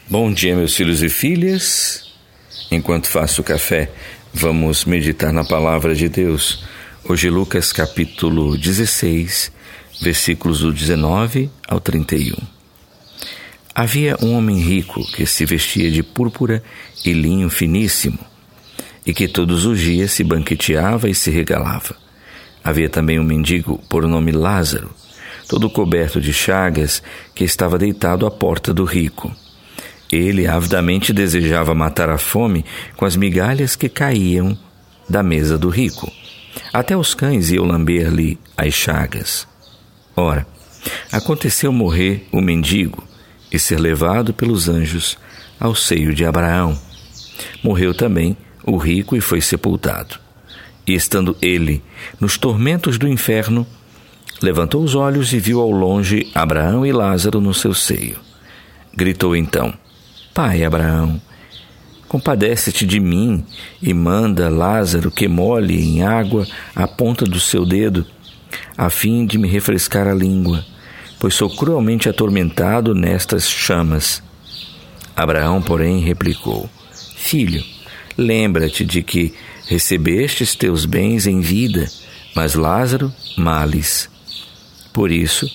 Bom dia, meus filhos e filhas. Enquanto faço o café, vamos meditar na palavra de Deus. Hoje, Lucas capítulo 16, versículos do 19 ao 31. Havia um homem rico que se vestia de púrpura e linho finíssimo, e que todos os dias se banqueteava e se regalava. Havia também um mendigo por nome Lázaro, todo coberto de chagas, que estava deitado à porta do rico. Ele avidamente desejava matar a fome com as migalhas que caíam da mesa do rico. Até os cães iam lamber-lhe as chagas. Ora, aconteceu morrer o mendigo e ser levado pelos anjos ao seio de Abraão. Morreu também o rico e foi sepultado. E estando ele nos tormentos do inferno, levantou os olhos e viu ao longe Abraão e Lázaro no seu seio. Gritou então: Pai Abraão, compadece-te de mim e manda Lázaro que molhe em água a ponta do seu dedo, a fim de me refrescar a língua, pois sou cruelmente atormentado nestas chamas. Abraão, porém, replicou: Filho, lembra-te de que recebestes teus bens em vida, mas Lázaro males. Por isso,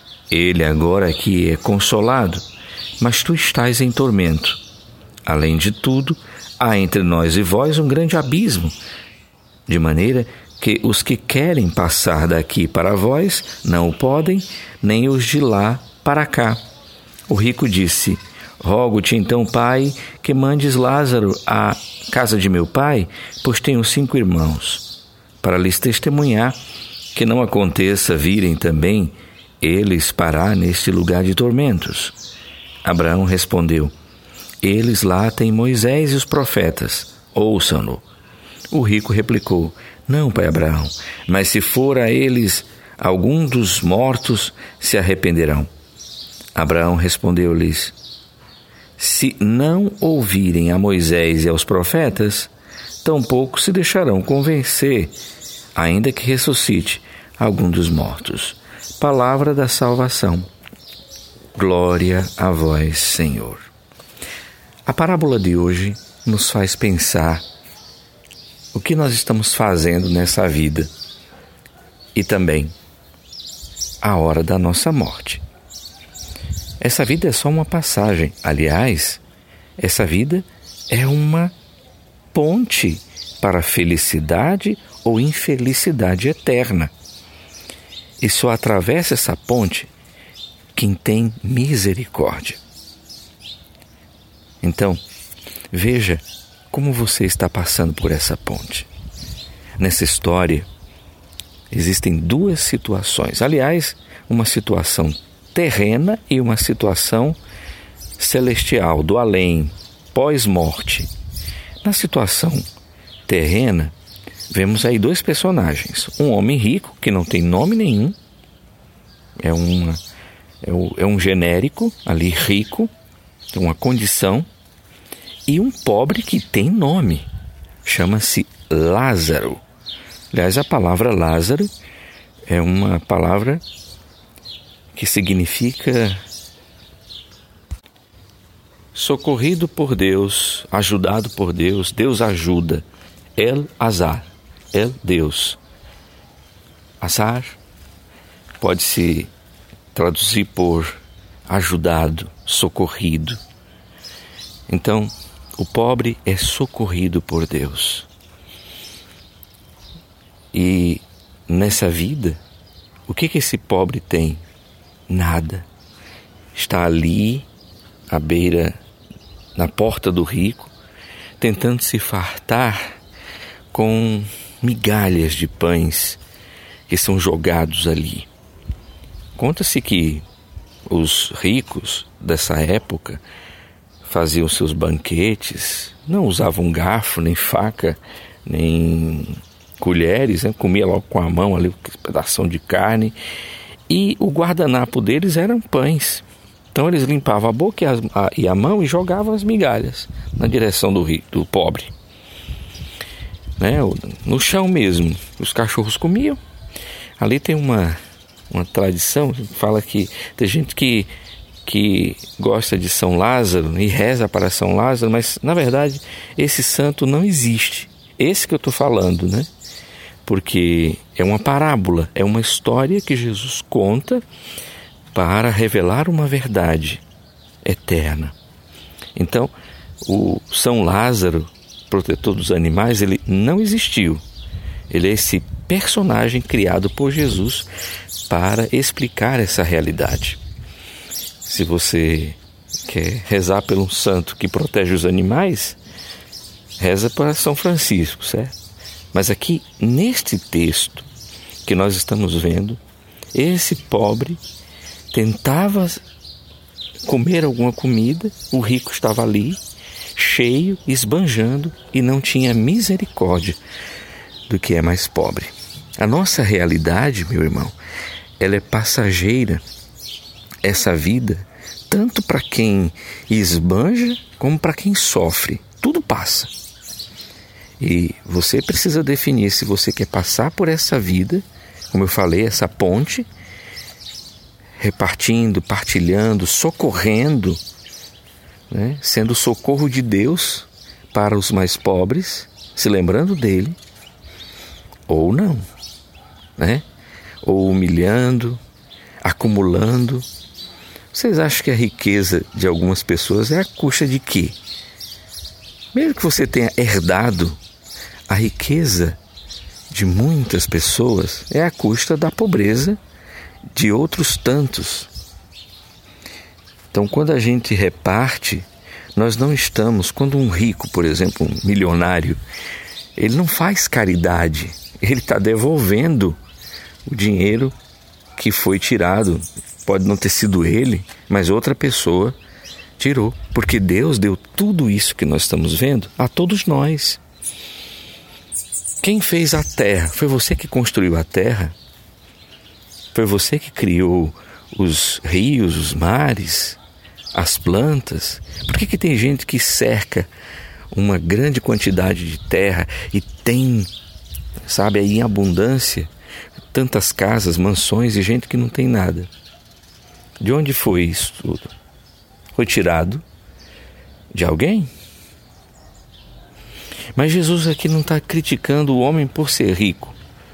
ele agora aqui é consolado, mas tu estás em tormento. Além de tudo, há entre nós e vós um grande abismo, de maneira que os que querem passar daqui para vós não o podem, nem os de lá para cá. O rico disse: Rogo-te então, pai, que mandes Lázaro à casa de meu pai, pois tenho 5 irmãos, para lhes testemunhar, que não aconteça virem também eles parar neste lugar de tormentos. Abraão respondeu: Eles lá têm Moisés e os profetas, ouçam-no. O rico replicou: Não, pai Abraão, mas se for a eles algum dos mortos, se arrependerão. Abraão respondeu-lhes: Se não ouvirem a Moisés e aos profetas, tampouco se deixarão convencer, ainda que ressuscite algum dos mortos. Palavra da salvação. Glória a vós, Senhor. A parábola de hoje nos faz pensar o que nós estamos fazendo nessa vida e também a hora da nossa morte. Essa vida é só uma passagem. Aliás, essa vida é uma ponte para a felicidade ou infelicidade eterna. E só atravessa essa ponte quem tem misericórdia. Então, veja como você está passando por essa ponte. Nessa história, existem 2 situações. Aliás, uma situação terrena e uma situação celestial, do além, pós-morte. Na situação terrena, vemos aí 2 personagens. Um homem rico, que não tem nome nenhum, é um genérico ali, rico, uma condição, e um pobre que tem nome, chama-se Lázaro. Aliás, a palavra Lázaro é uma palavra que significa socorrido por Deus, ajudado por Deus, Deus ajuda. El-Azar, El-Deus. Azar pode-se traduzir por ajudado, socorrido. Então, o pobre é socorrido por Deus. E nessa vida, o que esse pobre tem? Nada. Está ali, à beira, na porta do rico, tentando se fartar com migalhas de pães que são jogados ali. Conta-se que os ricos dessa época faziam seus banquetes, não usavam garfo, nem faca, nem colheres, né? Comia logo com a mão ali um pedação de carne, e o guardanapo deles eram pães. Então eles limpavam a boca e a mão e jogavam as migalhas na direção do rico, do pobre, né? No chão mesmo. Os cachorros comiam. Ali tem uma tradição, fala que tem gente que que gosta de São Lázaro e reza para São Lázaro, mas na verdade esse santo não existe. Esse que eu estou falando, né? Porque é uma parábola, é uma história que Jesus conta para revelar uma verdade eterna. Então, o São Lázaro, protetor dos animais, ele não existiu. Ele é esse personagem criado por Jesus para explicar essa realidade. Se você quer rezar por um santo que protege os animais, reza para São Francisco, certo? Mas aqui, neste texto que nós estamos vendo, esse pobre tentava comer alguma comida, o rico estava ali, cheio, esbanjando, e não tinha misericórdia do que é mais pobre. A nossa realidade, meu irmão, ela é passageira, essa vida, tanto para quem esbanja como para quem sofre. Tudo passa. E você precisa definir se você quer passar por essa vida, como eu falei, essa ponte, repartindo, partilhando, socorrendo, né? Sendo o socorro de Deus para os mais pobres, se lembrando dele, ou não, né? Ou humilhando, acumulando. Vocês acham que a riqueza de algumas pessoas é à custa de quê? Mesmo que você tenha herdado, a riqueza de muitas pessoas é à custa da pobreza de outros tantos. Então, quando a gente reparte, nós não estamos... Quando um rico, por exemplo, um milionário, ele não faz caridade, ele está devolvendo o dinheiro que foi tirado. Pode não ter sido ele, mas outra pessoa tirou. Porque Deus deu tudo isso que nós estamos vendo a todos nós. Quem fez a terra? Foi você que construiu a terra? Foi você que criou os rios, os mares, as plantas? Por que tem gente que cerca uma grande quantidade de terra e tem, sabe, aí em abundância, tantas casas, mansões e gente que não tem nada? De onde foi isso tudo? Foi tirado de alguém? Mas Jesus aqui não está criticando o homem por ser rico.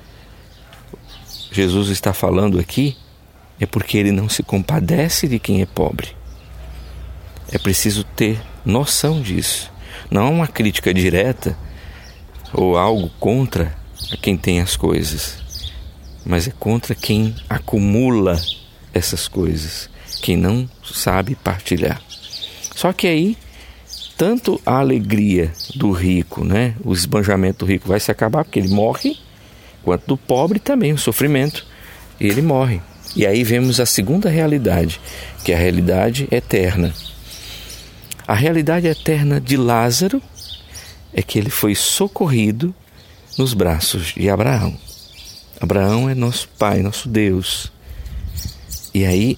Jesus está falando aqui é porque ele não se compadece de quem é pobre. É preciso ter noção disso. Não é uma crítica direta ou algo contra quem tem as coisas, mas é contra quem acumula essas coisas, quem não sabe partilhar. Só que aí, tanto a alegria do rico, né, o esbanjamento do rico vai se acabar porque ele morre, quanto do pobre também, o sofrimento, e ele morre. E aí vemos a segunda realidade, que é a realidade eterna. A realidade eterna de Lázaro é que ele foi socorrido nos braços de Abraão. Abraão é nosso pai, nosso Deus. E aí,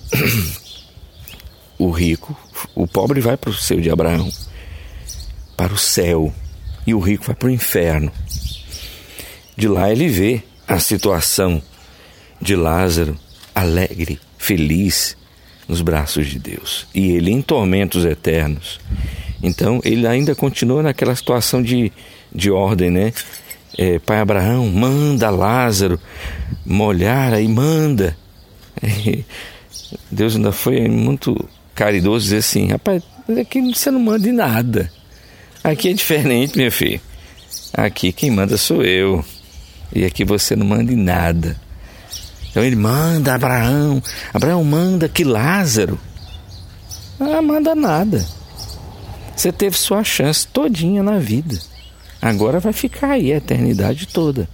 o rico, o pobre vai para o seio de Abraão, para o céu, e o rico vai para o inferno. De lá ele vê a situação de Lázaro alegre, feliz, nos braços de Deus, e ele em tormentos eternos. Então ele ainda continua naquela situação de ordem, né? Pai Abraão, manda Lázaro molhar, aí manda. Deus ainda foi muito caridoso, dizer assim: rapaz, aqui você não manda de nada, aqui é diferente, minha filha, aqui quem manda sou eu, e aqui você não manda em nada. Então ele manda Abraão manda que Lázaro, manda nada, você teve sua chance todinha na vida, agora vai ficar aí a eternidade toda.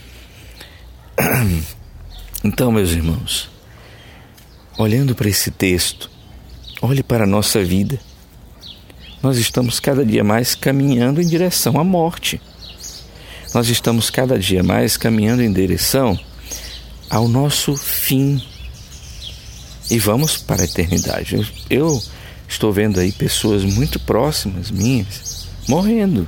Então, meus irmãos, olhando para esse texto, olhe para a nossa vida. Nós estamos cada dia mais caminhando em direção à morte. Nós estamos cada dia mais caminhando em direção ao nosso fim. E vamos para a eternidade. Eu estou vendo aí pessoas muito próximas minhas morrendo.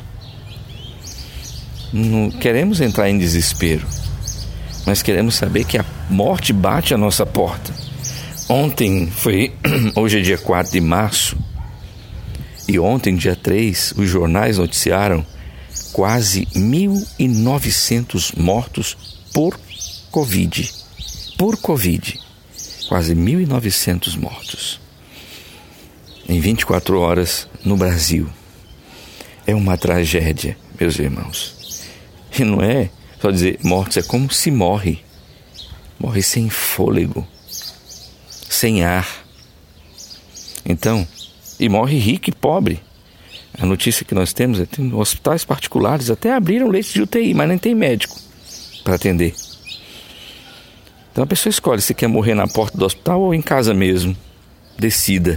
Não queremos entrar em desespero, mas queremos saber que a morte bate à nossa porta. Hoje é dia 4 de março, e ontem, dia 3, os jornais noticiaram quase 1.900 mortos por Covid. Por Covid. Quase 1.900 mortos. Em 24 horas no Brasil. É uma tragédia, meus irmãos. E não é só dizer mortos, é como se morre. Morre sem fôlego, sem ar. Então, e morre rico e pobre. A notícia que nós temos é que hospitais particulares até abriram leitos de UTI, mas nem tem médico para atender. Então a pessoa escolhe se quer morrer na porta do hospital ou em casa mesmo. Decida.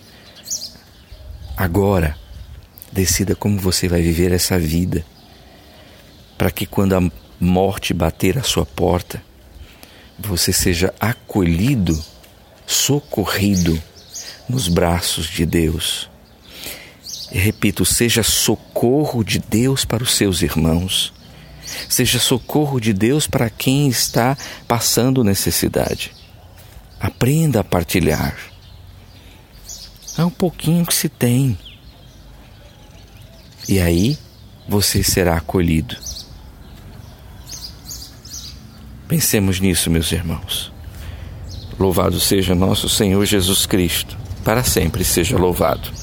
Agora, decida como você vai viver essa vida, para que quando a morte bater à sua porta, você seja acolhido, socorrido nos braços de Deus. E repito, seja socorro de Deus para os seus irmãos. Seja socorro de Deus para quem está passando necessidade. Aprenda a partilhar. É um pouquinho que se tem. E aí você será acolhido. Pensemos nisso, meus irmãos. Louvado seja nosso Senhor Jesus Cristo. Para sempre seja louvado.